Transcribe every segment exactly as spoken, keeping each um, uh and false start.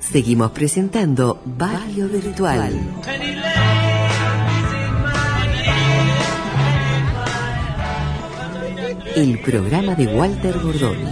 Seguimos presentando Barrio Virtual. El programa de Walter Bordoni.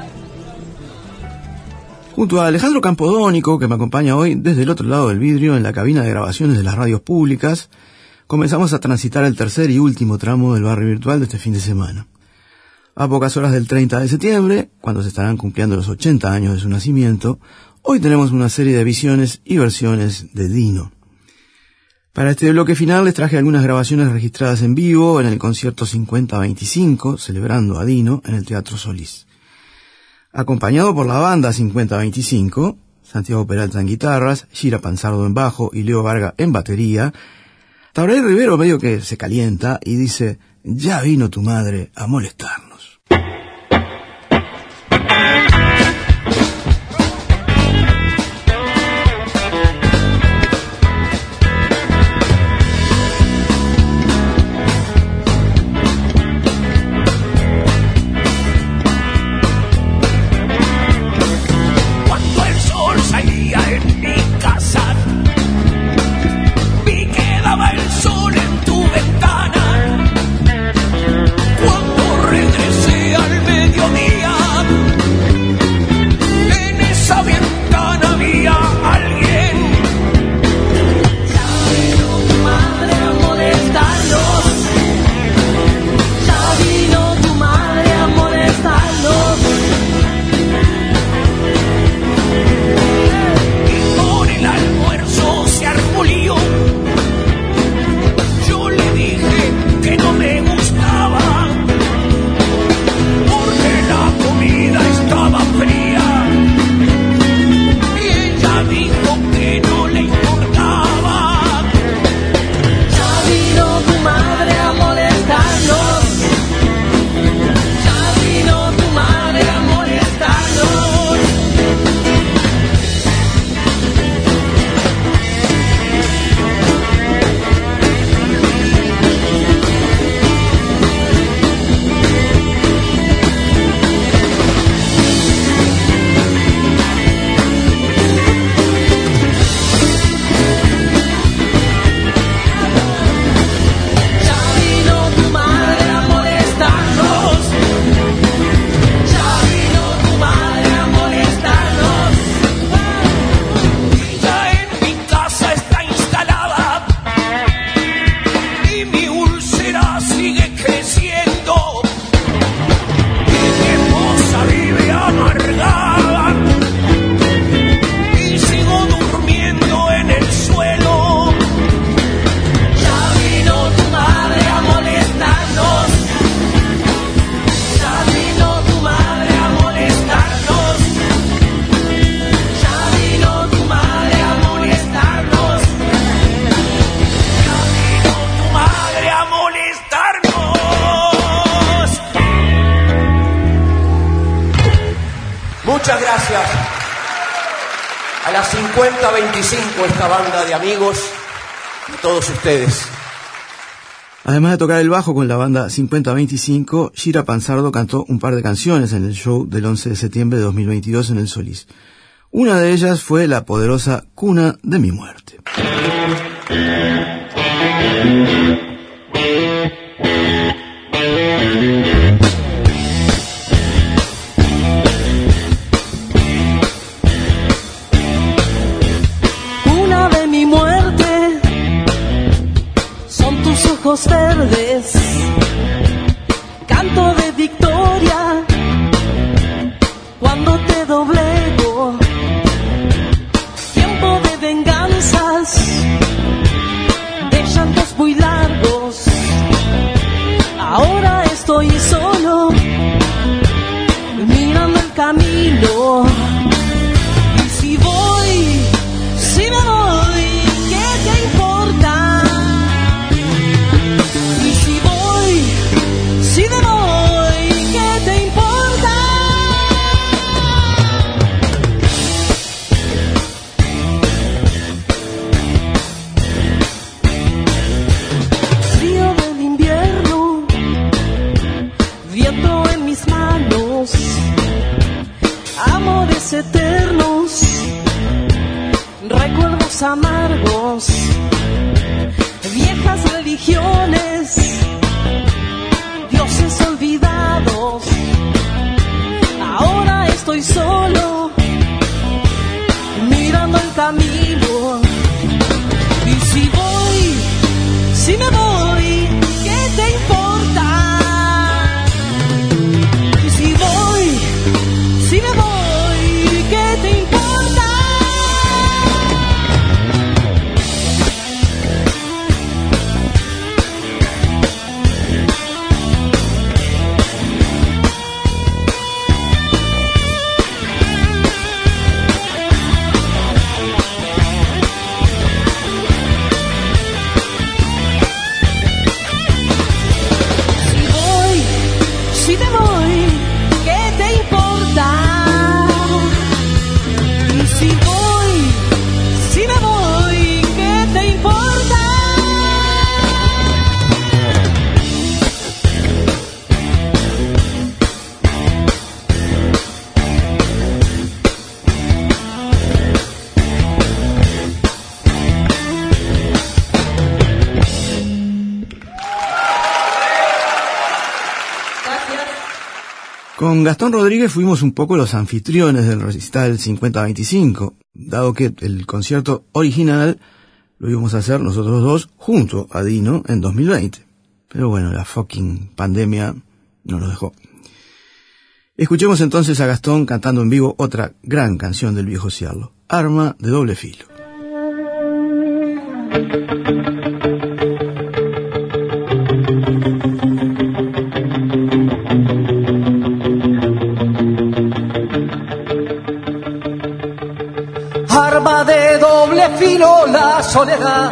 Junto a Alejandro Campodónico, que me acompaña hoy desde el otro lado del vidrio en la cabina de grabaciones de las radios públicas, comenzamos a transitar el tercer y último tramo del Barrio Virtual de este fin de semana. A pocas horas del treinta de septiembre, cuando se estarán cumpliendo los ochenta años de su nacimiento, hoy tenemos una serie de visiones y versiones de Dino. Para este bloque final les traje algunas grabaciones registradas en vivo en el concierto cincuenta veinticinco, celebrando a Dino en el Teatro Solís. Acompañado por la banda cincuenta veinticinco, Santiago Peralta en guitarras, Gira Panzardo en bajo y Leo Varga en batería, Tabaré Rivero medio que se calienta y dice: ya vino tu madre a molestarnos. Muchas gracias a la cincuenta veinticinco, esta banda de amigos, a todos ustedes. Además de tocar el bajo con la banda cincuenta veinticinco, Gira Panzardo cantó un par de canciones en el show del once de septiembre de dos mil veintidós en el Solís. Una de ellas fue la poderosa Cuna de mi muerte. Ojos verdes, canto de victoria, cuando te doblego, tiempo de venganzas, de llantos muy largos, ahora estoy solo, mirando el camino, y si voy, si me voy, ¿qué te importa? Si me voy, recuerdos amargos, viejas religiones, dioses olvidados. Ahora estoy solo, mirando el camino. Y si voy, si me voy, ¿qué te importa? Y si voy, si me voy, ¿qué te importa? Si me voy, ¿qué te importa? Y si voy, si me voy, ¿qué te importa? Con Gastón Rodríguez fuimos un poco los anfitriones del recital cincuenta veinticinco, dado que el concierto original lo íbamos a hacer nosotros dos junto a Dino en dos mil veinte. Pero bueno, la fucking pandemia no nos dejó. Escuchemos entonces a Gastón cantando en vivo otra gran canción del viejo Ciarlo, Arma de doble filo. Arma de doble filo la soledad,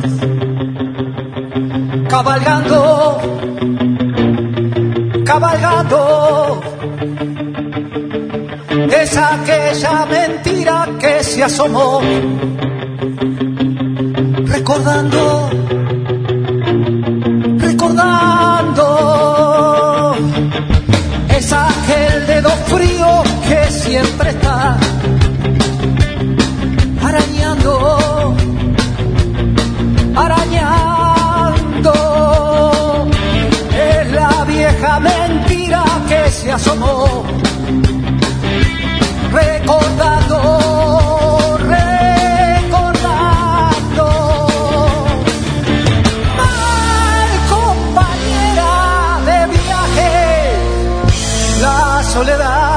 cabalgando, cabalgando, es aquella mentira que se asomó, recordando, recordando, es aquel dedo frío que siempre está arañando, arañando, es la vieja mentira que se asomó, recordando, recordando, mal compañera de viaje, la soledad.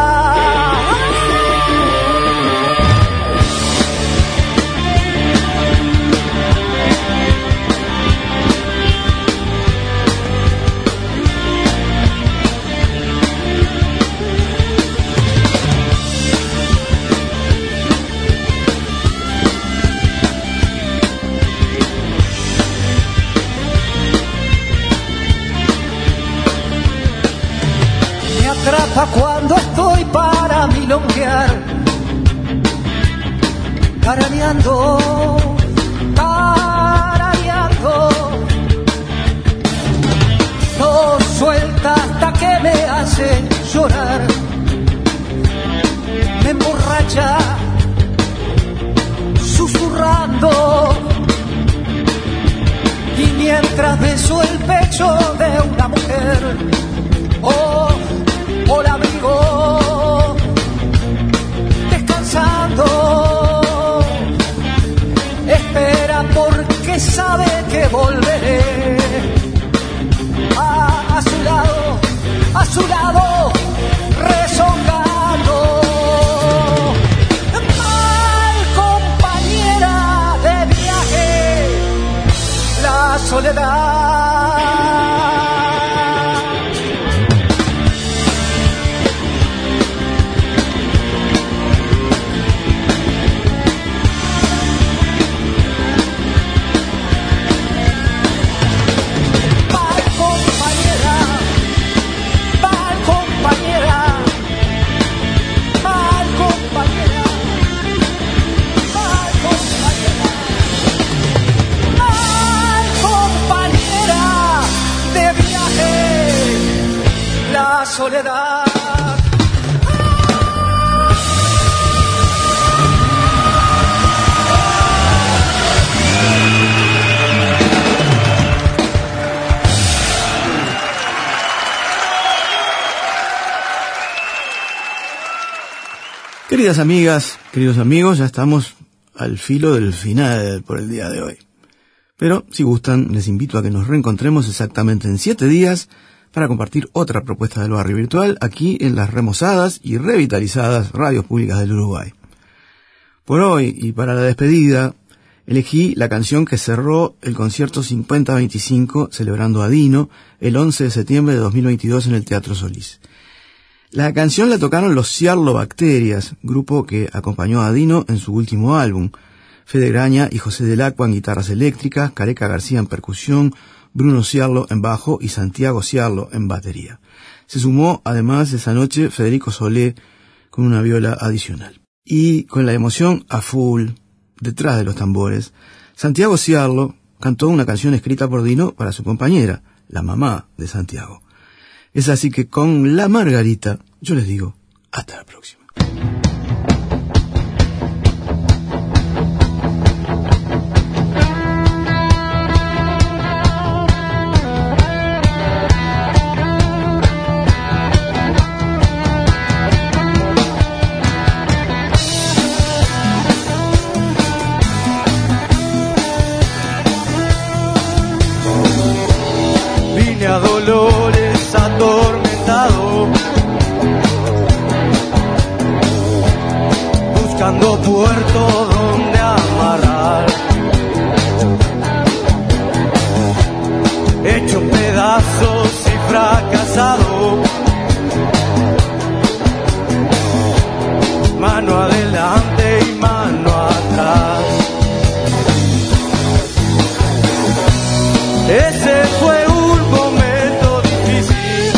Atrapa cuando estoy para milonguear, tarareando, tarareando, no suelta hasta que me hace llorar, me emborracha, susurrando, y mientras beso el pecho de una mujer, oh, hola amigo, descansando, espera porque sabe que volveré a, a su lado, a su lado, rezongando. Mal compañera de viaje, la soledad. Soledad. Queridas amigas, queridos amigos, ya estamos al filo del final por el día de hoy. Pero, si gustan, les invito a que nos reencontremos exactamente en siete días para compartir otra propuesta del barrio virtual aquí en las remozadas y revitalizadas radios públicas del Uruguay. Por hoy, y para la despedida, elegí la canción que cerró el concierto cincuenta veinticinco celebrando a Dino el once de septiembre de dos mil veintidós en el Teatro Solís. La canción la tocaron los Ciarlobacterias, grupo que acompañó a Dino en su último álbum. Fede Graña y José del Acqua en guitarras eléctricas, Careca García en percusión, Bruno Ciarlo en bajo y Santiago Ciarlo en batería. Se sumó además esa noche Federico Solé con una viola adicional. Y con la emoción a full, detrás de los tambores, Santiago Ciarlo cantó una canción escrita por Dino para su compañera, la mamá de Santiago. Es así que con La Margarita, yo les digo, hasta la próxima. Vine a Dolores atormentado, buscando puerto donde amarrar, hecho pedazos y fracasado, mano adelante y mano atrás. Ese fue un momento difícil,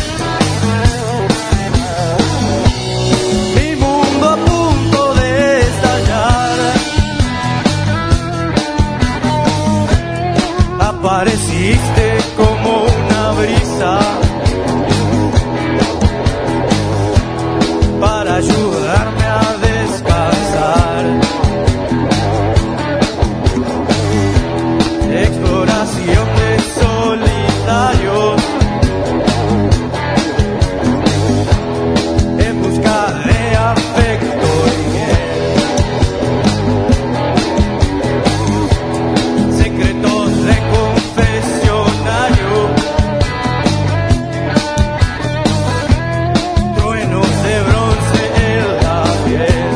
mi mundo a punto de estallar. Apareciste como una brisa para ayudarme a descansar. Exploración de solitarios en busca de afecto y miel, secretos de confesionario, truenos de bronce en la piel,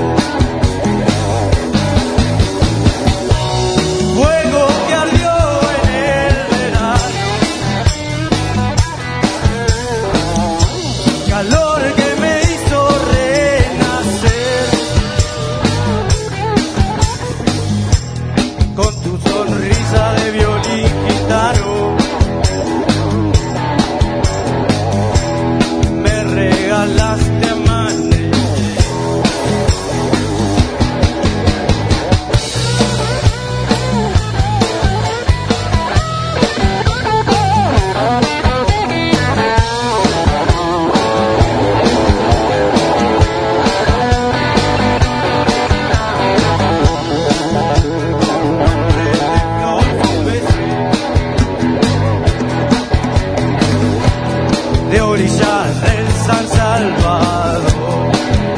fuego que ardió calor que me hizo renacer, con tu sonrisa de violín gitano, me regalaste amanecer. De orillas del San Salvador,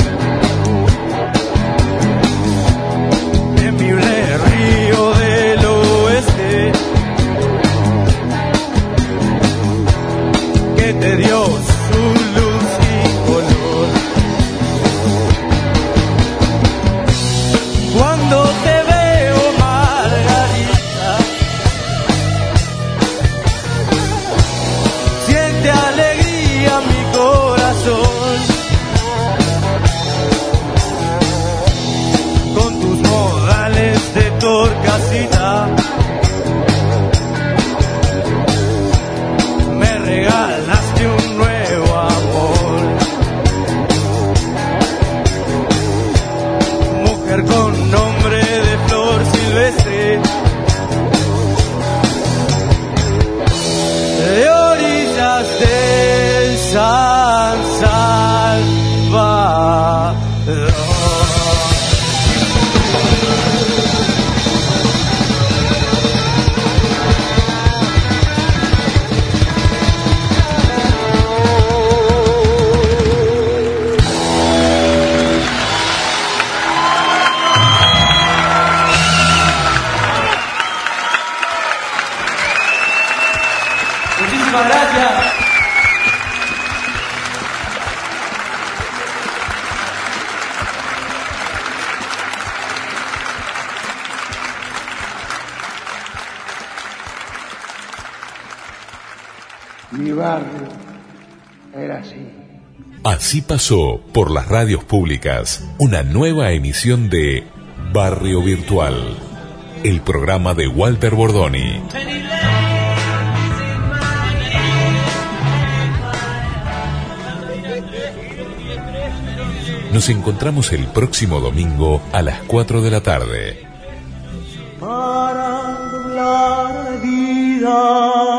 temible río del oeste, que te dio su luz y color. Cuando te veo, Margarita, siente alegría mi corazón, con tus modales de torcasita, me regalaste un nuevo amor, mujer con nombre de flor silvestre, de orillas del San Salvador. Mi barrio era así. Así pasó por las radios públicas una nueva emisión de Barrio Virtual, el programa de Walter Bordoni. Nos encontramos el próximo domingo a las cuatro de la tarde. Para doblar la vida